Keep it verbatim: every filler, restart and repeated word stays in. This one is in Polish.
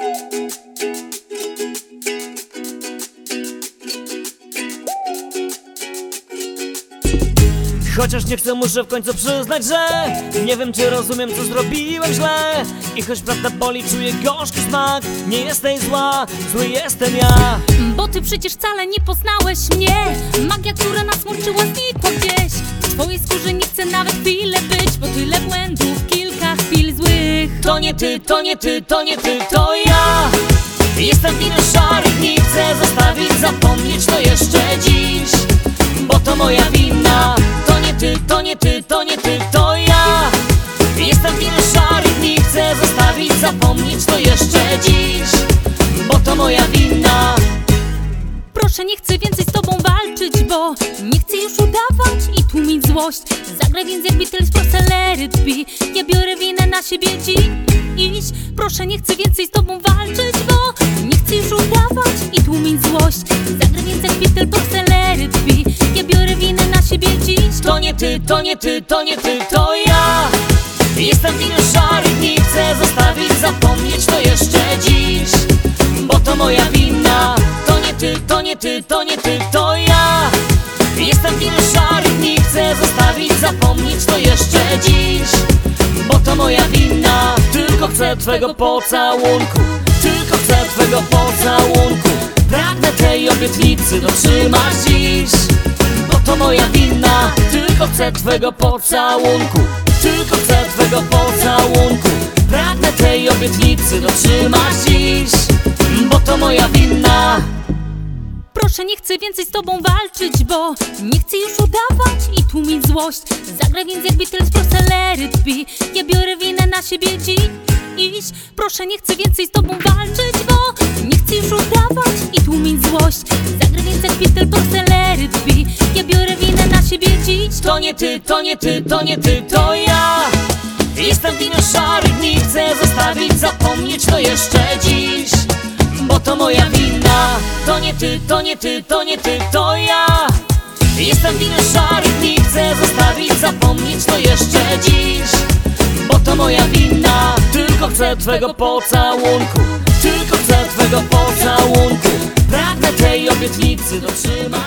Chociaż nie chcę, muszę w końcu przyznać, że nie wiem, czy rozumiem, co zrobiłem źle. I choć prawda boli, czuję gorzki smak. Nie jesteś zła, zły jestem ja. Bo ty przecież wcale nie poznałeś mnie. Magia, która nas łączyła, znikła gdzieś. W twojej skórze nie chcę nawet chwilę być, bo tyle błędów, kilka chwil złych. To nie ty, to nie ty, to nie ty, to ja. Jestem winny szarych dni, chcę zostawić, zapomnieć to jeszcze dziś. Bo to moja wina. To nie ty, to nie ty, to nie ty, to ja. Jestem winny szarych dni, chcę zostawić, zapomnieć to jeszcze dziś. Bo to moja wina. Proszę, nie chcę więcej z tobą walczyć, bo nie chcę już udawać i tłumić złość. Zagraj więc jak Beatles, proszę, let it be. Ja biorę winę na siebie dziś. Proszę, nie chcę więcej z tobą walczyć, bo nie chcę już udawać i tłumić złość. Zagraj więc jak Beatles, proszę, let it be. Ja biorę winę na siebie dziś. To nie ty, to nie ty, to nie ty, to ja. Jestem winny szarych dni, chcę zostawić, zapomnieć to jeszcze dziś. Bo to moja wina. To nie ty, to nie ty, to nie ty, to ja. Jestem winny szarych dni, chcę zostawić, zapomnieć to jeszcze dziś. Bo to moja wina. Tylko chcę twego pocałunku, tylko chcę twego pocałunku. Pragnę tej obietnicy dotrzymać dziś. Bo to moja wina. Tylko chcę twego pocałunku, tylko chcę twego pocałunku. Pragnę tej obietnicy dotrzymać dziś. Bo to moja wina. Proszę, nie chcę więcej z tobą walczyć, bo nie chcę już udawać i tłumić złość. Zagraj więc jak Beatles, proszę, let it be. Ja biorę winę na siebie dziś. Proszę, nie chcę więcej z tobą walczyć, bo nie chcę już udawać i tłumić złość. Zagraj więc jak Beatles, proszę, let it be. Ja biorę winę na siebie dziś. To nie ty, to nie ty, to nie ty, to ja. Jestem winny szarych dni, chcę zostawić, zapomnieć to jeszcze dziś. Bo to moja wina. To nie ty, to nie ty, to nie ty, to ja. Jestem winny szarych dni, chcę zostawić, zapomnieć to jeszcze dziś. Bo to moja wina. Tylko chcę twego pocałunku, tylko chcę twego pocałunku. Pragnę tej obietnicy dotrzymać.